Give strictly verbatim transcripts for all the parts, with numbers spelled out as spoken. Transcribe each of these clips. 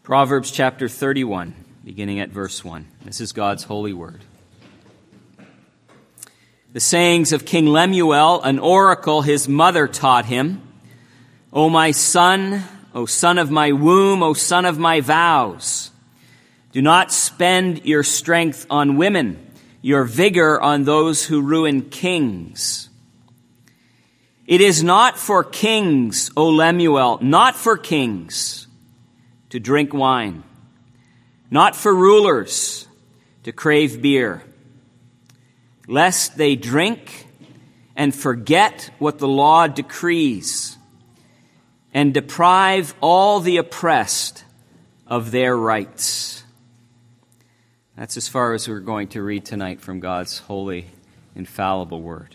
Proverbs chapter thirty-one, beginning at verse one. This is God's holy word. The sayings of King Lemuel, an oracle his mother taught him. O my son, O son of my womb, O son of my vows, do not spend your strength on women, your vigor on those who ruin kings. It is not for kings, O Lemuel, not for kings, to drink wine, not for rulers to crave beer, lest they drink and forget what the law decrees and deprive all the oppressed of their rights. That's as far as we're going to read tonight from God's holy, infallible word.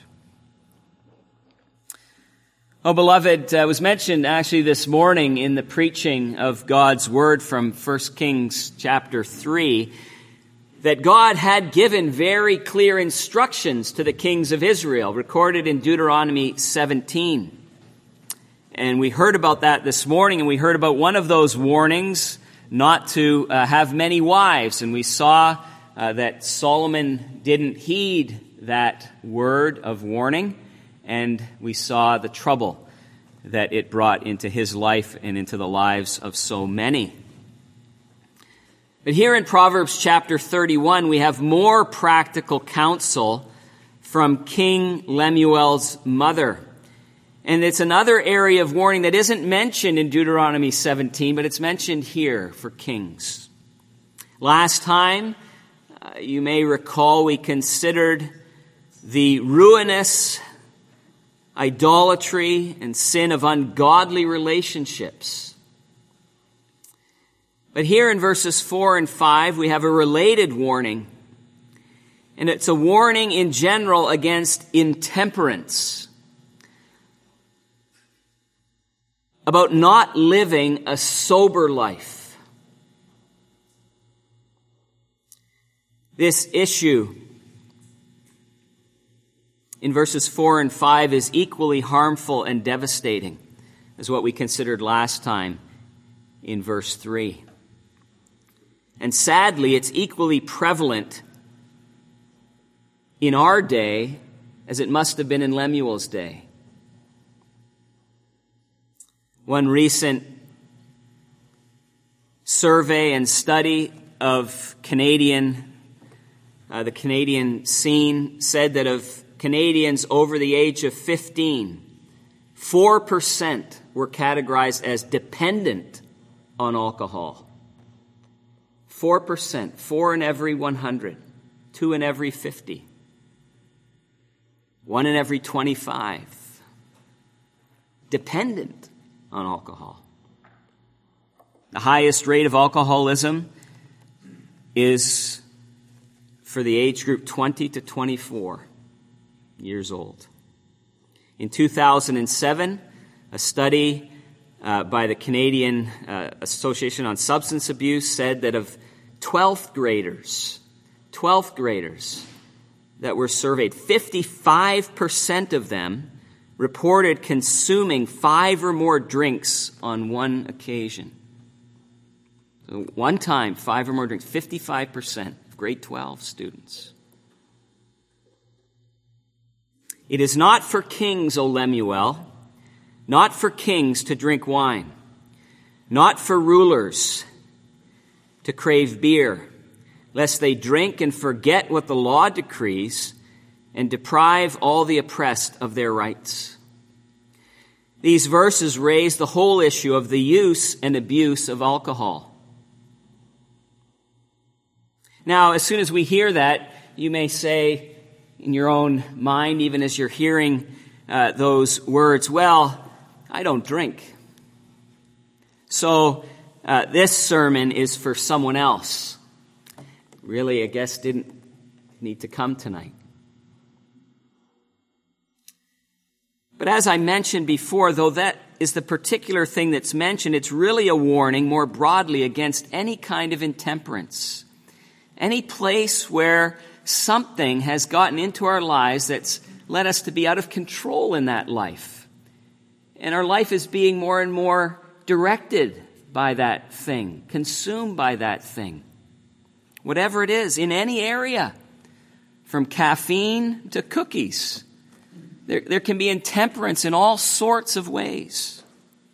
Oh, beloved, uh, was mentioned actually this morning in the preaching of God's word from First Kings chapter three that God had given very clear instructions to the kings of Israel, recorded in Deuteronomy seventeen. And we heard about that this morning, and we heard about one of those warnings, not to uh, have many wives. And we saw uh, that Solomon didn't heed that word of warning. And we saw the trouble that it brought into his life and into the lives of so many. But here in Proverbs chapter thirty-one, we have more practical counsel from King Lemuel's mother. And it's another area of warning that isn't mentioned in Deuteronomy seventeen, but it's mentioned here for kings. Last time, uh, you may recall, we considered the ruinous idolatry and sin of ungodly relationships. But here in verses four and five, we have a related warning. And it's a warning in general against intemperance, about not living a sober life. This issue in verses four and five is equally harmful and devastating as what we considered last time in verse three. And sadly, it's equally prevalent in our day as it must have been in Lemuel's day. One recent survey and study of Canadian, uh, the Canadian scene said that of Canadians over the age of fifteen, four percent were categorized as dependent on alcohol. four percent, four in every one hundred, two in every fifty, one in every twenty-five, dependent on alcohol. The highest rate of alcoholism is for the age group twenty to twenty-four years old. In two thousand seven, a study uh, by the Canadian uh, Association on Substance Abuse said that of twelfth graders, twelfth graders that were surveyed, fifty-five percent of them reported consuming five or more drinks on one occasion. So one time, five or more drinks, fifty-five percent of grade twelve students. It is not for kings, O Lemuel, not for kings to drink wine, not for rulers to crave beer, lest they drink and forget what the law decrees and deprive all the oppressed of their rights. These verses raise the whole issue of the use and abuse of alcohol. Now, as soon as we hear that, you may say in your own mind, even as you're hearing uh, those words, well, I don't drink. So uh, this sermon is for someone else. Really, I guess didn't need to come tonight. But as I mentioned before, though that is the particular thing that's mentioned, it's really a warning more broadly against any kind of intemperance. Any place where something has gotten into our lives that's led us to be out of control in that life. And our life is being more and more directed by that thing, consumed by that thing. Whatever it is, in any area, from caffeine to cookies. There, there can be intemperance in all sorts of ways.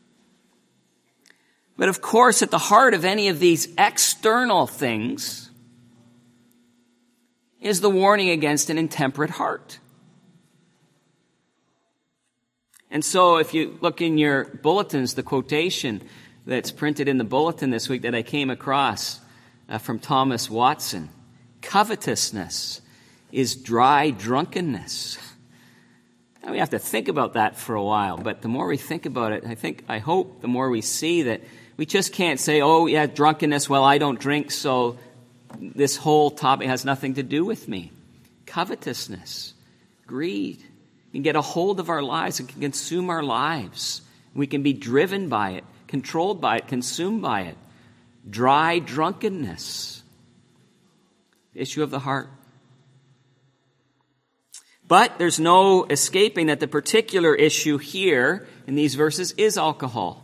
But of course, at the heart of any of these external things is the warning against an intemperate heart. And so if you look in your bulletins, the quotation that's printed in the bulletin this week that I came across uh, from Thomas Watson, covetousness is dry drunkenness. Now we have to think about that for a while, but the more we think about it, I think, I hope the more we see that we just can't say, oh yeah, drunkenness, well I don't drink, so this whole topic has nothing to do with me. Covetousness, greed, can get a hold of our lives and can consume our lives. We can be driven by it, controlled by it, consumed by it. Dry drunkenness, the issue of the heart. But there's no escaping that the particular issue here in these verses is alcohol.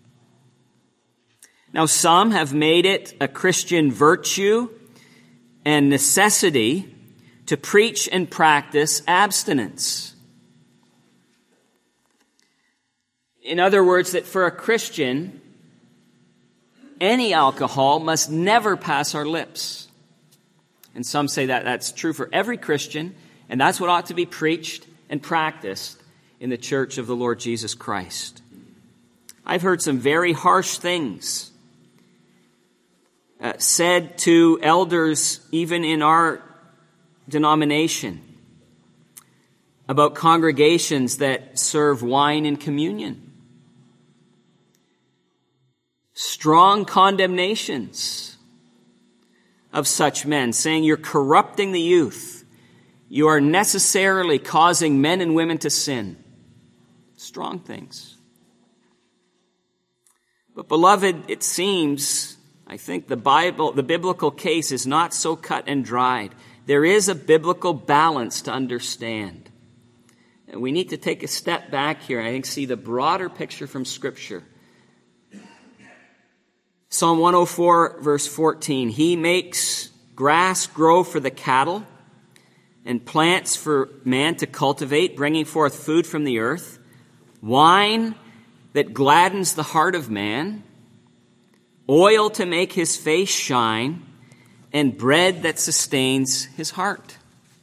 Now, some have made it a Christian virtue and necessity to preach and practice abstinence. In other words, that for a Christian, any alcohol must never pass our lips. And some say that that's true for every Christian, and that's what ought to be preached and practiced in the church of the Lord Jesus Christ. I've heard some very harsh things uh, said to elders, even in our denomination, about congregations that serve wine in communion. Strong condemnations of such men, saying you're corrupting the youth. You are necessarily causing men and women to sin. Strong things. But beloved, it seems, I think the Bible, the biblical case is not so cut and dried. There is a biblical balance to understand. And we need to take a step back here and I think see the broader picture from Scripture. Psalm one oh four, verse fourteen, He makes grass grow for the cattle and plants for man to cultivate, bringing forth food from the earth, wine that gladdens the heart of man, oil to make his face shine, and bread that sustains his heart.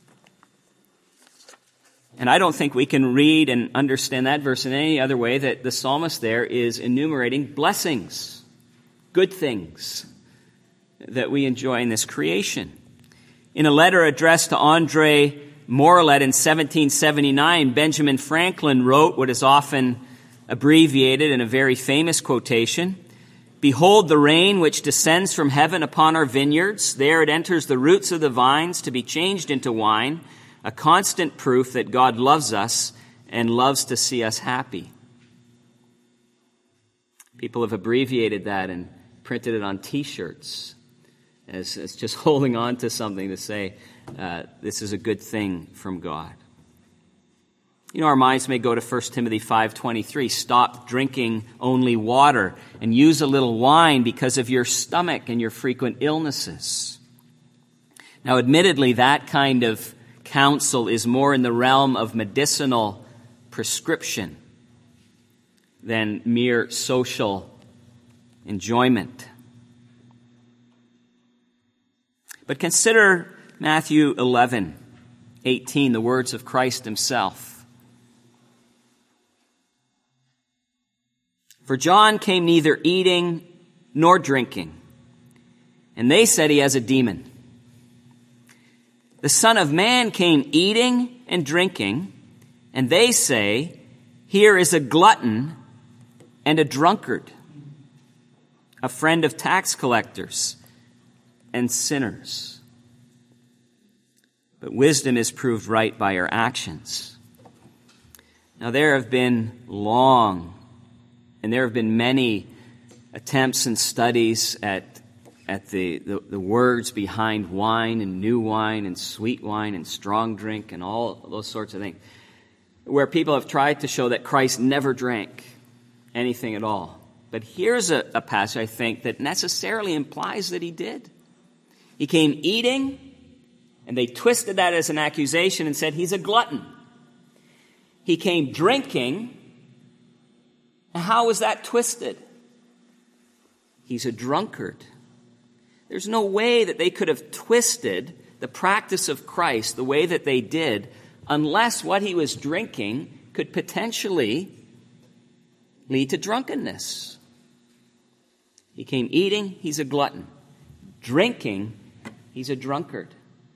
And I don't think we can read and understand that verse in any other way that the psalmist there is enumerating blessings, good things that we enjoy in this creation. In a letter addressed to André Morellet in seventeen seventy-nine, Benjamin Franklin wrote what is often abbreviated in a very famous quotation, Behold the rain which descends from heaven upon our vineyards. There it enters the roots of the vines to be changed into wine, a constant proof that God loves us and loves to see us happy. People have abbreviated that and printed it on T-shirts as, as just holding on to something to say, uh, this is a good thing from God. You know, our minds may go to First Timothy five twenty-three. Stop drinking only water and use a little wine because of your stomach and your frequent illnesses. Now, admittedly, that kind of counsel is more in the realm of medicinal prescription than mere social enjoyment. But consider Matthew eleven eighteen, the words of Christ himself. For John came neither eating nor drinking, and they said he has a demon. The Son of Man came eating and drinking, and they say, here is a glutton and a drunkard, a friend of tax collectors and sinners. But wisdom is proved right by her actions. Now there have been long, and there have been many attempts and studies at at the, the, the words behind wine and new wine and sweet wine and strong drink and all those sorts of things, where people have tried to show that Christ never drank anything at all. But here's a, a passage, I think, that necessarily implies that he did. He came eating, and they twisted that as an accusation and said he's a glutton. He came drinking, and how was that twisted? He's a drunkard. There's no way that they could have twisted the practice of Christ the way that they did unless what he was drinking could potentially lead to drunkenness. He came eating, he's a glutton. Drinking, he's a drunkard.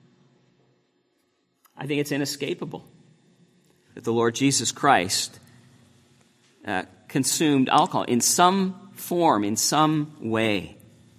I think it's inescapable that the Lord Jesus Christ uh, consumed alcohol in some form, in some way.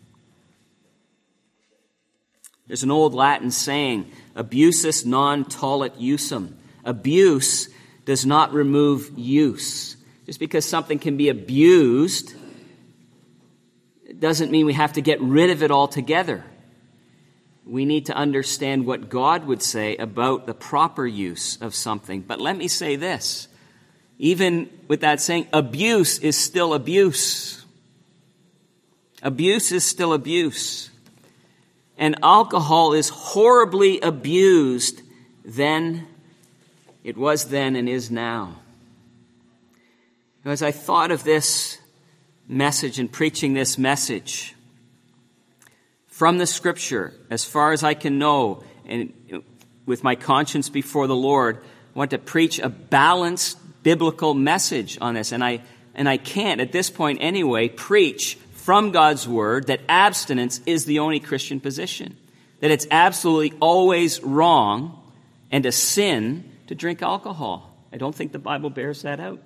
There's an old Latin saying, abusus non tollit usum. Abuse does not remove use. Just because something can be abused doesn't mean we have to get rid of it altogether. We need to understand what God would say about the proper use of something. But let me say this. Even with that saying, abuse is still abuse. Abuse is still abuse. And alcohol is horribly abused then, it was then and is now. As I thought of this message and preaching this message from the Scripture, as far as I can know, and with my conscience before the Lord, I want to preach a balanced biblical message on this. And I and I can't, at this point anyway, preach from God's Word that abstinence is the only Christian position. That it's absolutely always wrong and a sin to drink alcohol. I don't think the Bible bears that out.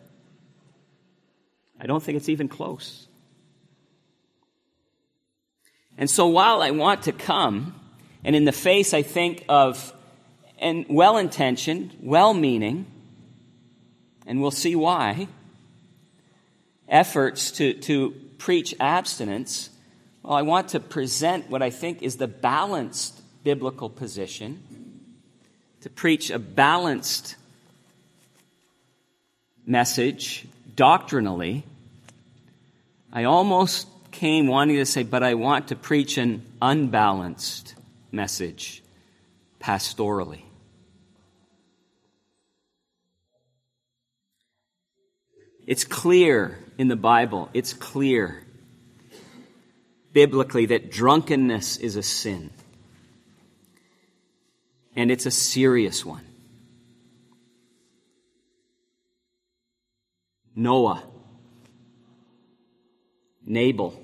I don't think it's even close. And so while I want to come, and in the face, I think, of and well-intentioned, well-meaning, and we'll see why, efforts to, to preach abstinence, well, I want to present what I think is the balanced biblical position, to preach a balanced message doctrinally. I almost came wanting to say, but I want to preach an unbalanced message pastorally. It's clear in the Bible, it's clear biblically that drunkenness is a sin. And it's a serious one. Noah, Nabal,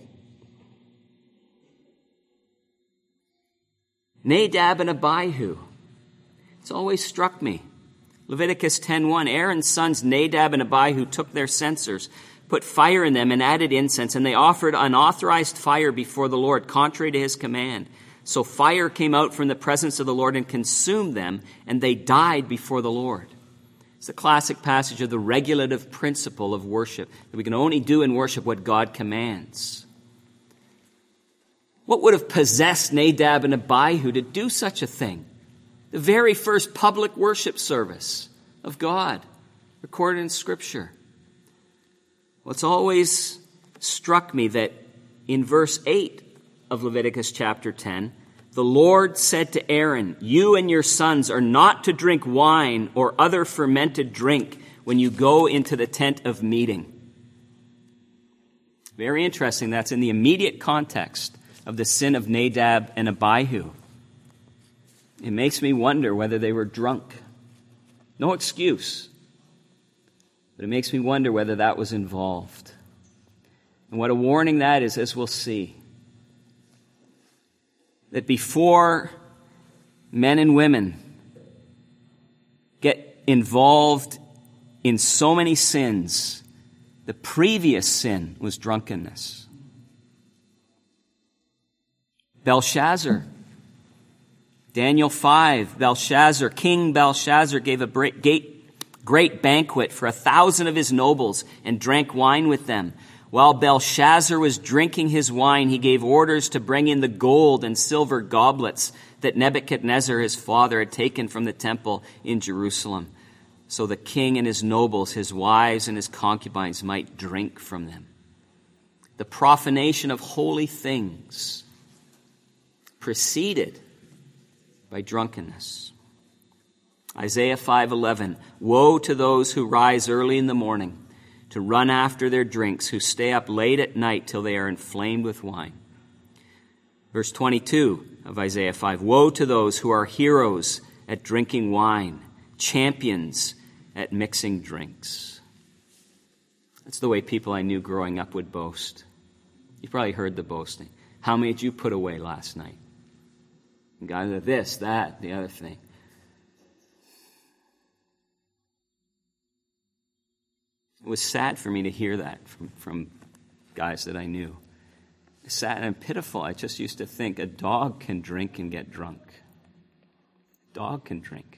Nadab and Abihu. It's always struck me. Leviticus ten one, Aaron's sons Nadab and Abihu took their censers, put fire in them and added incense, and they offered unauthorized fire before the Lord, contrary to his command. So fire came out from the presence of the Lord and consumed them, and they died before the Lord. It's a classic passage of the regulative principle of worship, that we can only do in worship what God commands. What would have possessed Nadab and Abihu to do such a thing? The very first public worship service of God, recorded in Scripture. Well, it's always struck me that in verse eight of Leviticus chapter ten, the Lord said to Aaron, "You and your sons are not to drink wine or other fermented drink when you go into the tent of meeting." Very interesting. That's in the immediate context of the sin of Nadab and Abihu. It makes me wonder whether they were drunk. No excuse. But it makes me wonder whether that was involved. And what a warning that is, as we'll see. That before men and women get involved in so many sins, the previous sin was drunkenness. Belshazzar, Daniel five, Belshazzar, King Belshazzar gave a great, great banquet for a thousand of his nobles and drank wine with them. While Belshazzar was drinking his wine, he gave orders to bring in the gold and silver goblets that Nebuchadnezzar, his father, had taken from the temple in Jerusalem, so the king and his nobles, his wives and his concubines might drink from them. the profanation of holy things, preceded by drunkenness. Isaiah five eleven, woe to those who rise early in the morning to run after their drinks, who stay up late at night till they are inflamed with wine. Verse twenty-two of Isaiah five, woe to those who are heroes at drinking wine, champions at mixing drinks. That's the way people I knew growing up would boast. You probably heard the boasting. How many did you put away last night? And guys are this, that, the other thing. It was sad for me to hear that from, from guys that I knew. Sad and pitiful. I just used to think a dog can drink and get drunk. A dog can drink.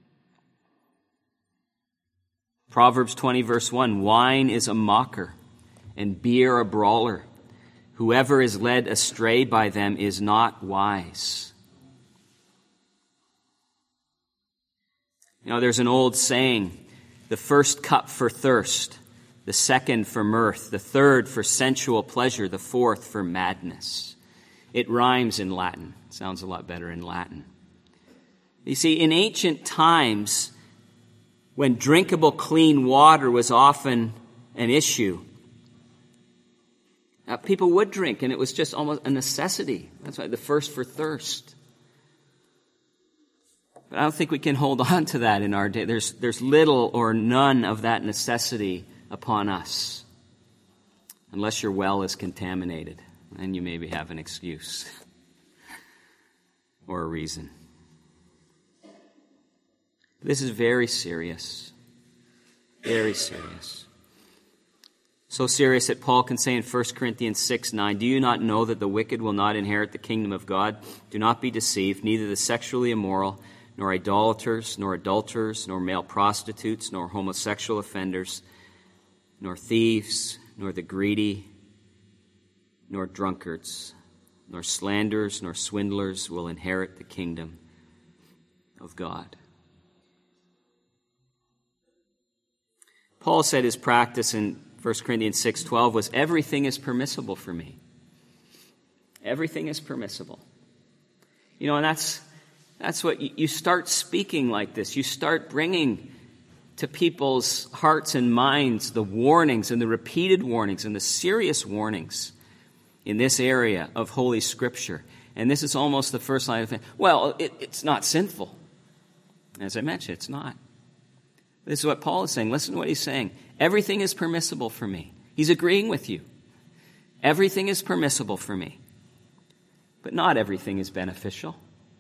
Proverbs twenty, verse one, wine is a mocker, and beer a brawler. Whoever is led astray by them is not wise. You know, there's an old saying, the first cup for thirst, the second for mirth, the third for sensual pleasure, the fourth for madness. It rhymes in Latin. It sounds a lot better in Latin. You see, in ancient times, when drinkable clean water was often an issue, uh, people would drink, and it was just almost a necessity. That's why the first for thirst. But I don't think we can hold on to that in our day. There's, there's little or none of that necessity upon us, unless your well is contaminated, and you maybe have an excuse or a reason. This is very serious, very serious. So serious that Paul can say in First Corinthians six nine, do you not know that the wicked will not inherit the kingdom of God? Do not be deceived, neither the sexually immoral, nor idolaters, nor adulterers, nor male prostitutes, nor homosexual offenders, nor thieves, nor the greedy, nor drunkards, nor slanderers, nor swindlers will inherit the kingdom of God. Paul said his practice in First Corinthians six twelve was, everything is permissible for me. Everything is permissible. You know, and that's that's what you, you start speaking like this. You start bringing to people's hearts and minds the warnings and the repeated warnings and the serious warnings in this area of Holy Scripture. And this is almost the first line of it. Well, it, it's not sinful. As I mentioned, it's not. This is what Paul is saying. Listen to what he's saying. Everything is permissible for me. He's agreeing with you. Everything is permissible for me. But not everything is beneficial.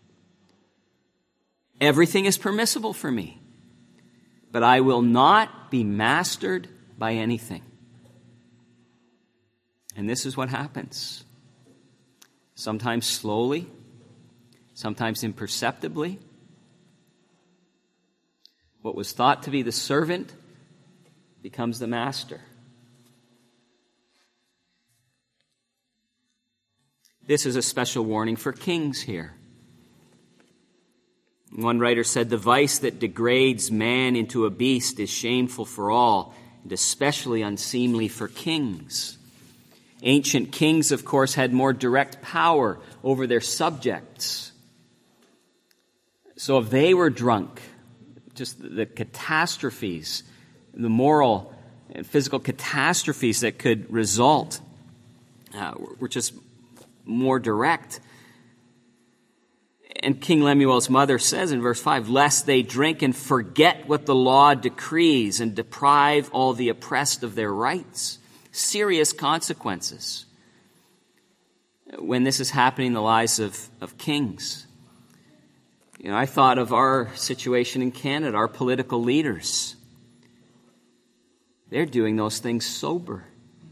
Everything is permissible for me. But I will not be mastered by anything. And this is what happens. Sometimes slowly, sometimes imperceptibly. What was thought to be the servant becomes the master. This is a special warning for kings here. One writer said, the vice that degrades man into a beast is shameful for all, and especially unseemly for kings. Ancient kings, of course, had more direct power over their subjects. So if they were drunk, just the catastrophes, the moral and physical catastrophes that could result uh, were just more direct. And King Lemuel's mother says in verse five, lest they drink and forget what the law decrees and deprive all the oppressed of their rights. Serious consequences when this is happening in the lives of, of kings. You know, I thought of our situation in Canada, our political leaders. They're doing those things sober.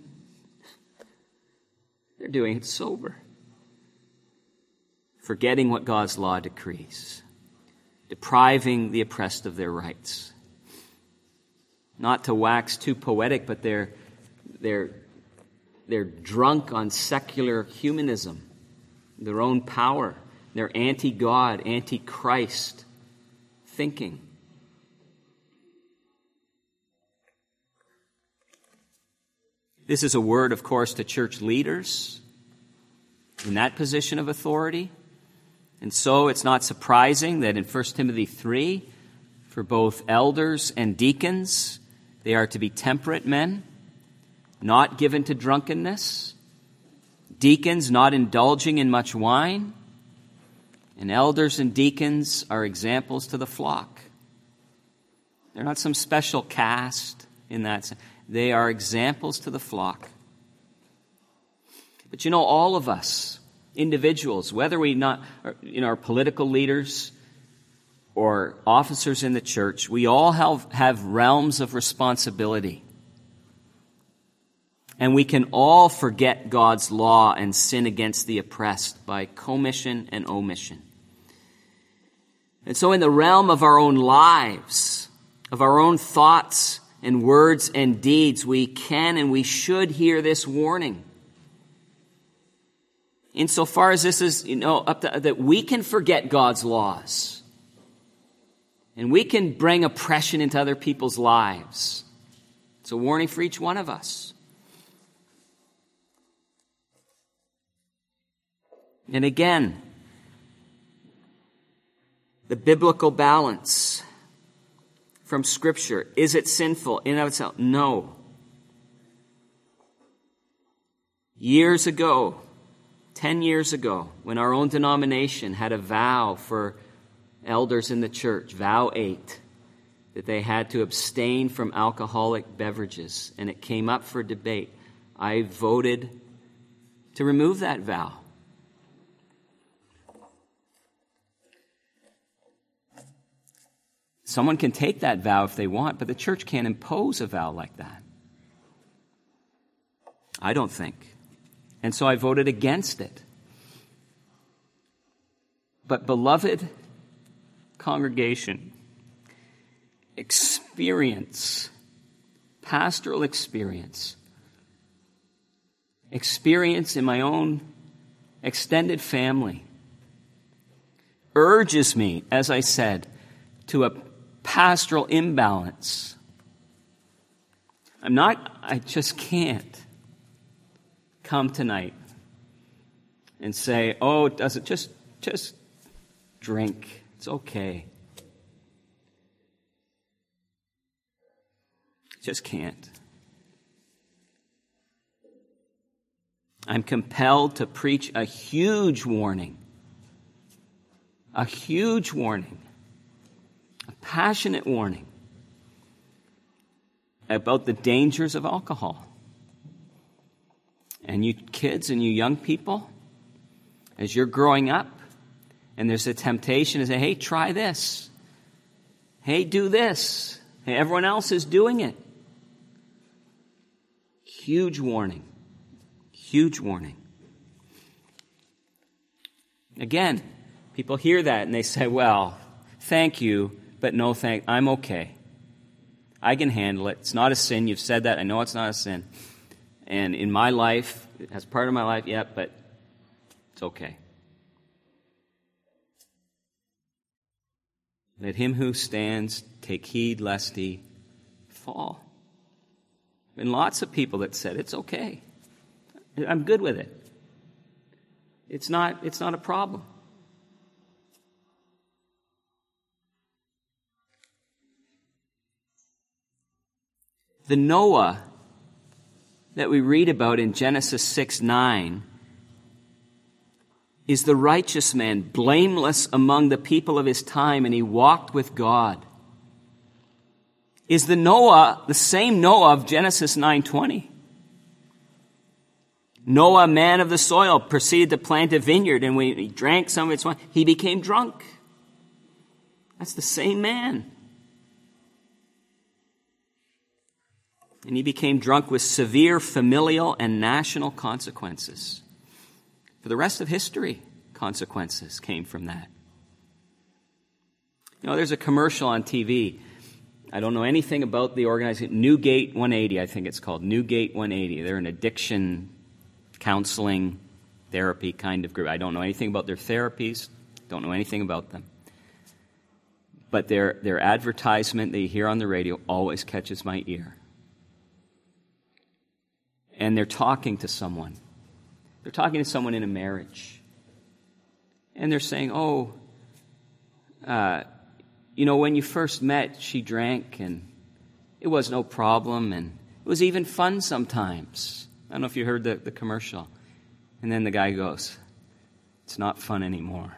They're doing it sober. Forgetting what God's law decrees. Depriving the oppressed of their rights. Not to wax too poetic, but they're, they're, they're drunk on secular humanism, their own power. They're anti-God, anti-Christ thinking. This is a word, of course, to church leaders in that position of authority. And so it's not surprising that in First Timothy three, for both elders and deacons, they are to be temperate men, not given to drunkenness, deacons not indulging in much wine, and elders and deacons are examples to the flock. They're not some special caste in that sense. They are examples to the flock. But you know, all of us, individuals, whether we not, you know, are political leaders or officers in the church, we all have, have realms of responsibility. And we can all forget God's law and sin against the oppressed by commission and omission. And so in the realm of our own lives, of our own thoughts and words and deeds, we can and we should hear this warning. Insofar as this is, you know, up to, that we can forget God's laws. And we can bring oppression into other people's lives. It's a warning for each one of us. And again, the biblical balance from Scripture. Is it sinful in and of itself? No. Years ago, ten years ago, when our own denomination had a vow for elders in the church, vow eight, that they had to abstain from alcoholic beverages, and it came up for debate, I voted to remove that vow. Someone can take that vow if they want, but the church can't impose a vow like that. I don't think. And so I voted against it. But beloved congregation, experience, pastoral experience, experience in my own extended family urges me, as I said, to a pastoral imbalance. I'm not, I just can't come tonight and say, oh, does it just, just drink. It's okay. Just can't. I'm compelled to preach a huge warning. A huge warning. A passionate warning about the dangers of alcohol. And you kids and you young people, as you're growing up, and there's a temptation to say, hey, try this. Hey, do this. Hey, everyone else is doing it. Huge warning. Huge warning. Again, people hear that and they say, well, thank you, but no thank, I'm okay. I can handle it. It's not a sin. You've said that. I know it's not a sin. And in my life, as part of my life, yeah, but it's okay. Let him who stands take heed lest he fall. There have been lots of people that said, it's okay. I'm good with it. It's not, it's not a problem. The Noah that we read about in Genesis six nine is the righteous man, blameless among the people of his time, and he walked with God. Is the Noah the same Noah of Genesis nine twenty? Noah, man of the soil, proceeded to plant a vineyard, and when he drank some of its wine, he became drunk. That's the same man. And he became drunk with severe familial and national consequences. For the rest of history, consequences came from that. You know, there's a commercial on T V. I don't know anything about the organization. Newgate one eighty, I think it's called. Newgate one eighty. They're an addiction counseling therapy kind of group. I don't know anything about their therapies. Don't know anything about them. But their, their advertisement that you hear on the radio always catches my ear. and they're talking to someone. They're talking to someone in a marriage. And they're saying, oh, uh, you know, when you first met, she drank, and it was no problem, and it was even fun sometimes. I don't know if you heard the, the commercial. And then the guy goes, it's not fun anymore.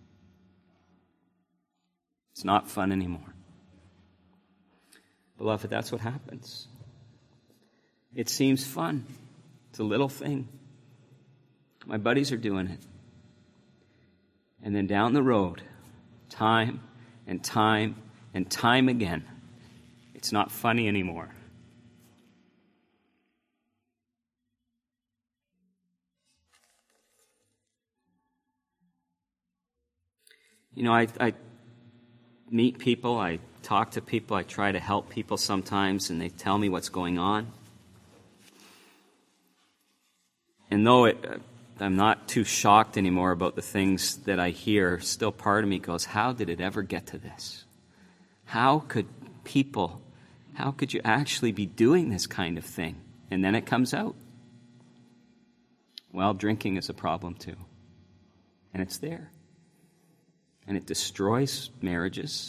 It's not fun anymore. Beloved, that's what happens. It seems fun. It's a little thing. My buddies are doing it. And then down the road, time and time and time again, it's not funny anymore. You know, I, I meet people, I talk to people, I try to help people sometimes, and they tell me what's going on. And though it, I'm not too shocked anymore about the things that I hear, still part of me goes, how did it ever get to this? How could people, how could you actually be doing this kind of thing? And then it comes out. Well, drinking is a problem too. And it's there. And it destroys marriages.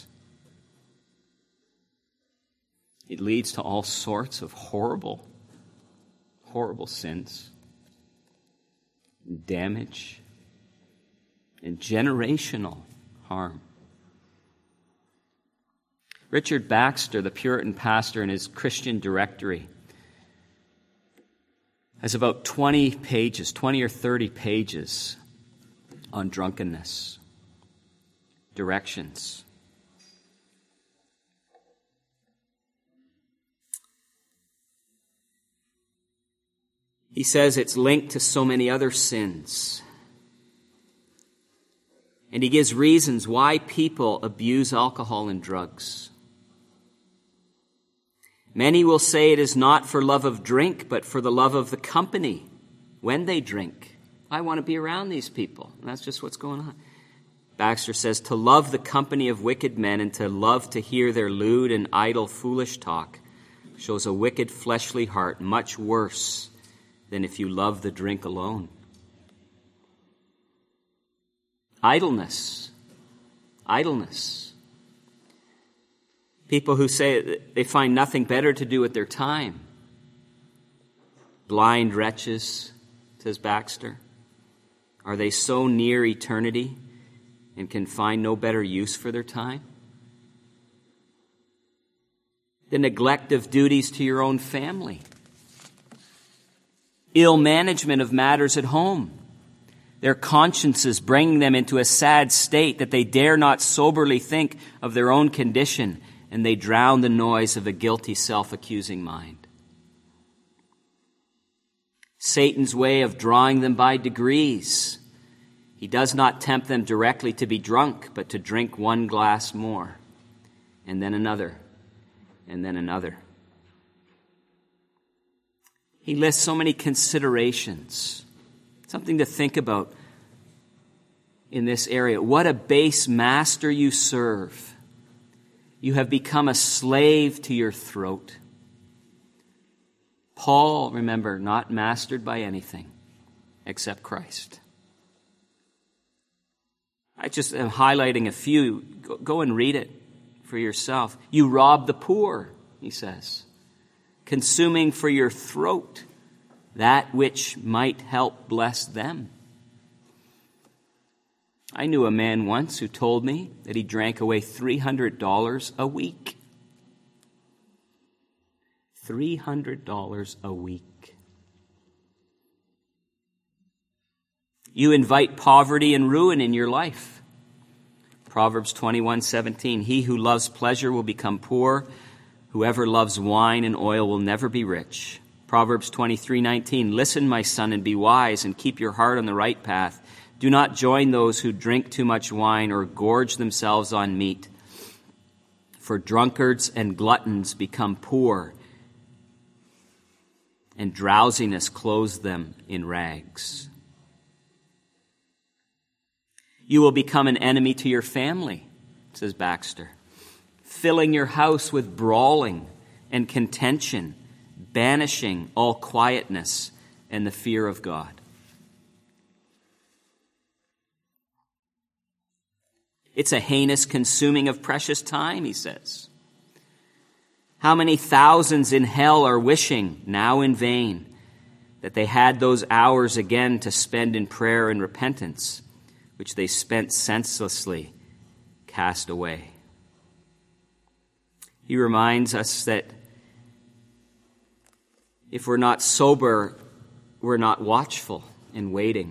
It leads to all sorts of horrible, horrible sins, and damage, and generational harm. Richard Baxter, the Puritan pastor, in his Christian Directory, has about twenty pages, twenty or thirty pages on drunkenness. Directions. He says it's linked to so many other sins. And he gives reasons why people abuse alcohol and drugs. Many will say it is not for love of drink, but for the love of the company when they drink. I want to be around these people. And that's just what's going on. Baxter says, to love the company of wicked men and to love to hear their lewd and idle foolish talk shows a wicked fleshly heart much worse than if you love the drink alone. Idleness. Idleness. People who say they find nothing better to do with their time. Blind wretches, says Baxter. Are they so near eternity and can find no better use for their time? The neglect of duties to your own family. Ill management of matters at home. Their consciences bringing them into a sad state that they dare not soberly think of their own condition, and they drown the noise of a guilty, self-accusing mind. Satan's way of drawing them by degrees. He does not tempt them directly to be drunk, but to drink one glass more, and then another, and then another. He lists so many considerations, something to think about in this area. What a base master you serve. You have become a slave to your throat. Paul, remember, not mastered by anything except Christ. I just am highlighting a few. Go, go and read it for yourself. You rob the poor, he says, consuming for your throat that which might help bless them. I knew a man once who told me that he drank away three hundred dollars a week. three hundred dollars a week. You invite poverty and ruin in your life. Proverbs twenty-one seventeen, he who loves pleasure will become poor. Whoever loves wine and oil will never be rich. Proverbs twenty-three nineteen, listen, my son, and be wise, and keep your heart on the right path. Do not join those who drink too much wine or gorge themselves on meat. For drunkards and gluttons become poor, and drowsiness clothes them in rags. You will become an enemy to your family, says Baxter, filling your house with brawling and contention, banishing all quietness and the fear of God. It's a heinous consuming of precious time, he says. How many thousands in hell are wishing, now in vain, that they had those hours again to spend in prayer and repentance, which they spent senselessly cast away. He reminds us that if we're not sober, we're not watchful and waiting.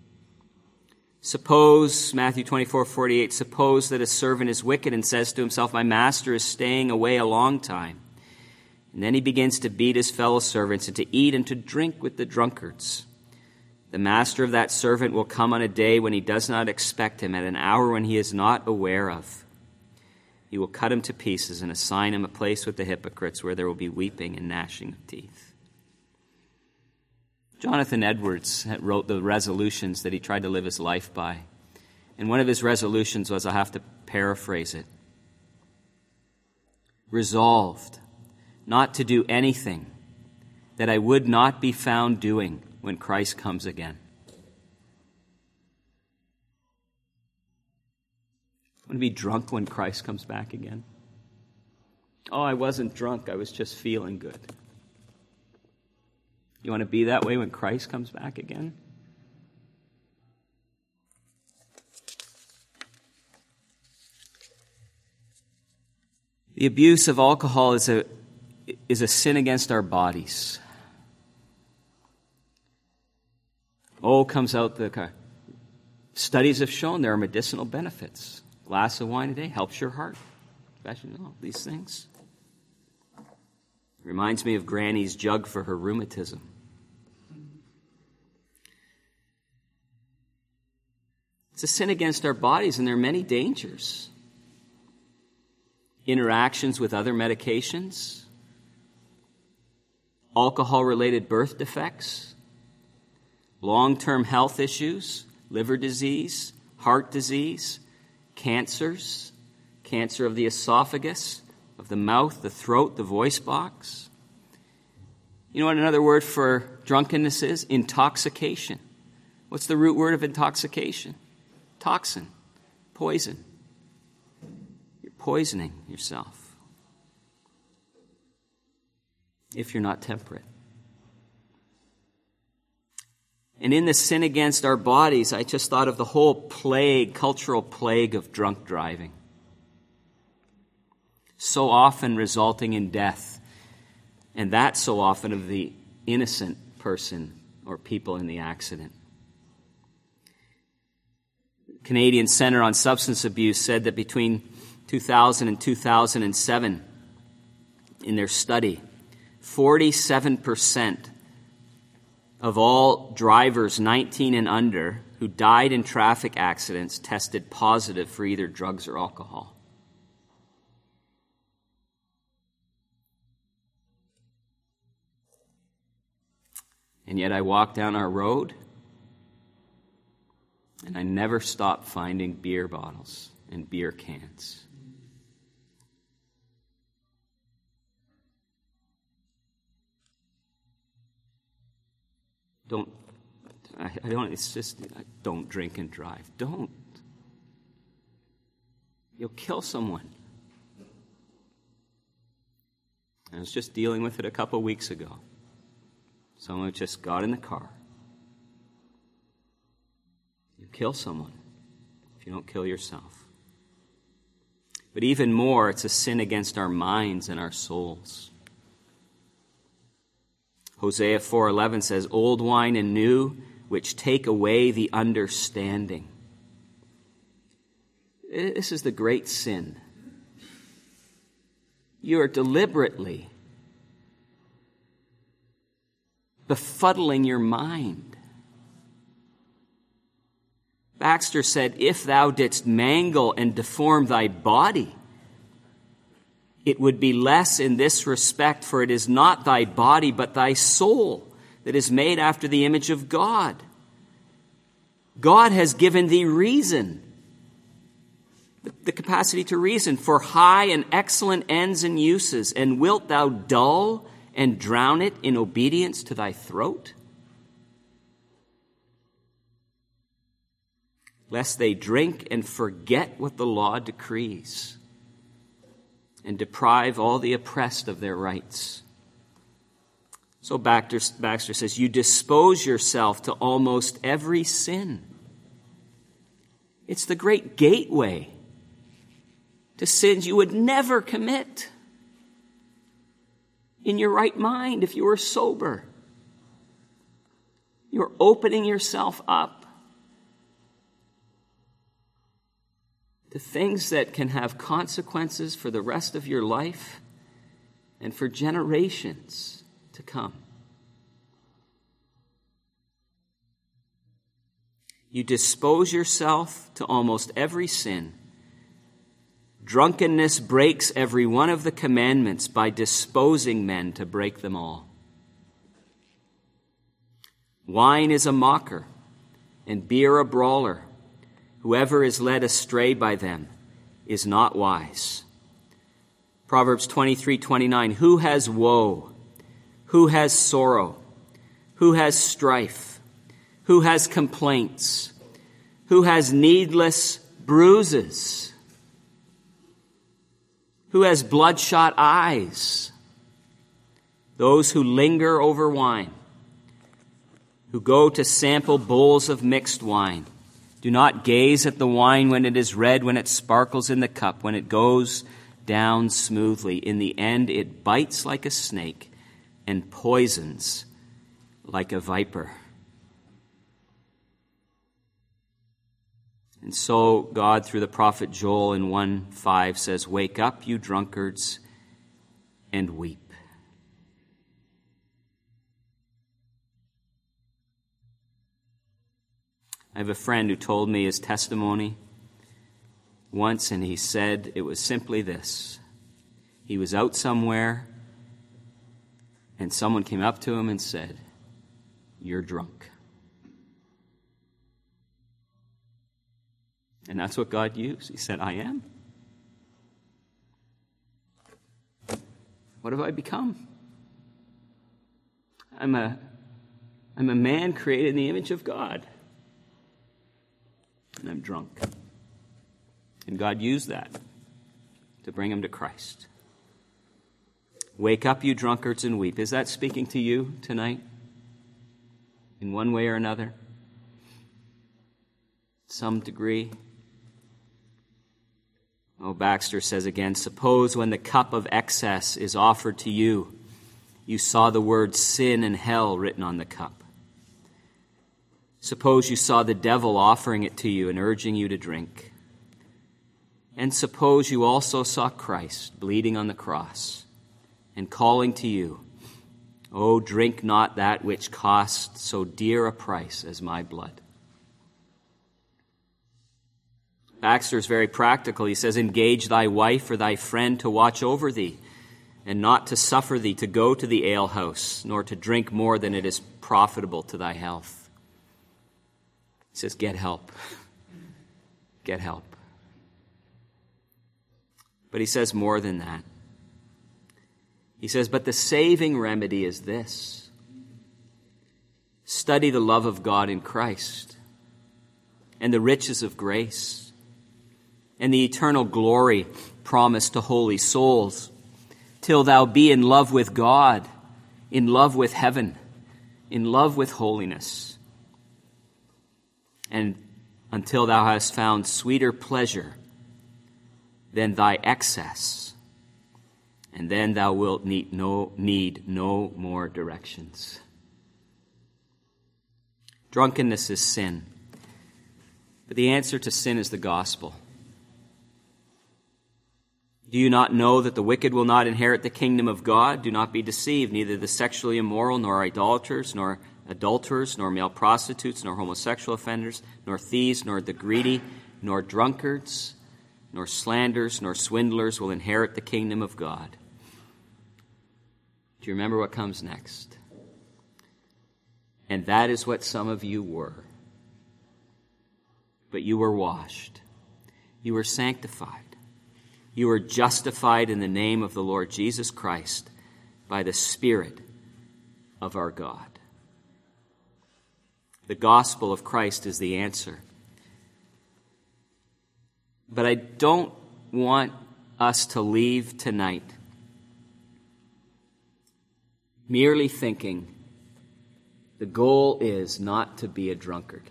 Suppose, Matthew twenty-four forty-eight, suppose that a servant is wicked and says to himself, my master is staying away a long time. And then he begins to beat his fellow servants and to eat and to drink with the drunkards. The master of that servant will come on a day when he does not expect him, at an hour when he is not aware of. He will cut him to pieces and assign him a place with the hypocrites, where there will be weeping and gnashing of teeth. Jonathan Edwards wrote the resolutions that he tried to live his life by. And one of his resolutions was, I have to paraphrase it, resolved not to do anything that I would not be found doing when Christ comes again. I want to be drunk when Christ comes back again. Oh, I wasn't drunk. I was just feeling good. You want to be that way when Christ comes back again? The abuse of alcohol is a is a sin against our bodies. Oh, comes out the car. Studies have shown there are medicinal benefits. A glass of wine a day helps your heart. Especially all these things. Reminds me of Granny's jug for her rheumatism. It's a sin against our bodies, and there are many dangers. Interactions with other medications, alcohol-related birth defects, long-term health issues, liver disease, heart disease, cancers, cancer of the esophagus, of the mouth, the throat, the voice box. You know what another word for drunkenness is? Intoxication. What's the root word of intoxication? Toxin, poison. You're poisoning yourself if you're not temperate. And in the sin against our bodies, I just thought of the whole plague, cultural plague of drunk driving. So often resulting in death, and that so often of the innocent person or people in the accident. Canadian Centre on Substance Abuse said that between two thousand and two thousand seven, in their study, forty-seven percent of all drivers nineteen and under who died in traffic accidents tested positive for either drugs or alcohol. And yet I walk down our road, and I never stop finding beer bottles and beer cans. Don't, I, I don't, it's just, don't drink and drive. Don't. You'll kill someone. I was just dealing with it a couple weeks ago. Someone just got in the car. You kill someone if you don't kill yourself. But even more, it's a sin against our minds and our souls. Hosea four eleven says, old wine and new, which take away the understanding. This is the great sin. You are deliberately befuddling your mind. Baxter said, if thou didst mangle and deform thy body, it would be less in this respect, for it is not thy body, but thy soul that is made after the image of God. God has given thee reason, the capacity to reason, for high and excellent ends and uses, and wilt thou dull and drown it in obedience to thy throat? Lest they drink and forget what the law decrees, and deprive all the oppressed of their rights. So Baxter, Baxter says, you dispose yourself to almost every sin. It's the great gateway to sins you would never commit in your right mind if you were sober. You're opening yourself up to things that can have consequences for the rest of your life and for generations to come. You dispose yourself to almost every sin. Drunkenness breaks every one of the commandments by disposing men to break them all. Wine is a mocker, and beer a brawler. Whoever is led astray by them is not wise. Proverbs twenty-three twenty-nine, who has woe? Who has sorrow? Who has strife? Who has complaints? Who has needless bruises? Who has bloodshot eyes? Those who linger over wine, who go to sample bowls of mixed wine. Do not gaze at the wine when it is red, when it sparkles in the cup, when it goes down smoothly. In the end, it bites like a snake and poisons like a viper. And so God, through the prophet Joel in one five, says, wake up, you drunkards, and weep. I have a friend who told me his testimony once, and he said it was simply this. He was out somewhere, and someone came up to him and said, you're drunk. And that's what God used. He said, I am. What have I become? I'm a, I'm a man created in the image of God. And I'm drunk. And God used that to bring him to Christ. Wake up, you drunkards, and weep. Is that speaking to you tonight? In one way or another? Some degree? Oh, Baxter says again, suppose when the cup of excess is offered to you, you saw the words sin and hell written on the cup. Suppose you saw the devil offering it to you and urging you to drink. And suppose you also saw Christ bleeding on the cross and calling to you, oh, drink not that which cost so dear a price as my blood. Baxter is very practical. He says, engage thy wife or thy friend to watch over thee, and not to suffer thee to go to the alehouse, nor to drink more than it is profitable to thy health. He says, get help. Get help. But he says more than that. He says, but the saving remedy is this. Study the love of God in Christ, and the riches of grace, and the eternal glory promised to holy souls, till thou be in love with God, in love with heaven, in love with holiness, and until thou hast found sweeter pleasure than thy excess, and then thou wilt need no, need no more directions. Drunkenness is sin, but the answer to sin is the gospel. Do you not know that the wicked will not inherit the kingdom of God? Do not be deceived. Neither the sexually immoral, nor idolaters, nor adulterers, nor male prostitutes, nor homosexual offenders, nor thieves, nor the greedy, nor drunkards, nor slanderers, nor swindlers will inherit the kingdom of God. Do you remember what comes next? And that is what some of you were. But you were washed. You were sanctified. You were justified in the name of the Lord Jesus Christ by the Spirit of our God. The gospel of Christ is the answer. But I don't want us to leave tonight merely thinking the goal is not to be a drunkard.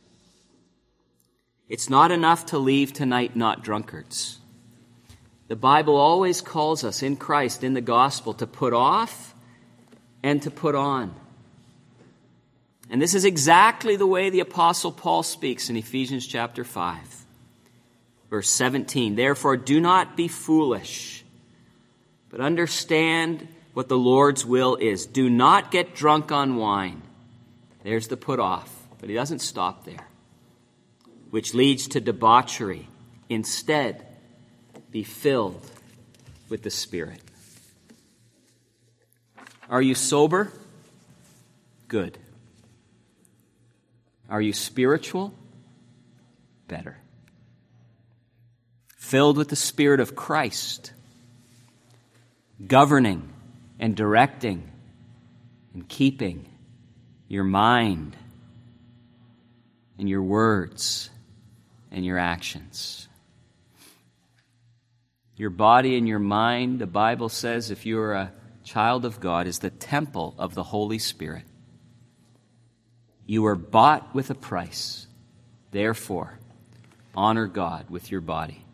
It's not enough to leave tonight not drunkards. The Bible always calls us in Christ, in the gospel, to put off and to put on. And this is exactly the way the Apostle Paul speaks in Ephesians chapter five, verse seventeen. Therefore, do not be foolish, but understand what the Lord's will is. Do not get drunk on wine. There's the put off. But he doesn't stop there, which leads to debauchery. Instead, be filled with the Spirit. Are you sober? Good. Are you spiritual? Better. Filled with the Spirit of Christ, governing and directing and keeping your mind and your words and your actions. Your body and your mind, the Bible says, if you're a child of God, is the temple of the Holy Spirit. You were bought with a price. Therefore, honor God with your body.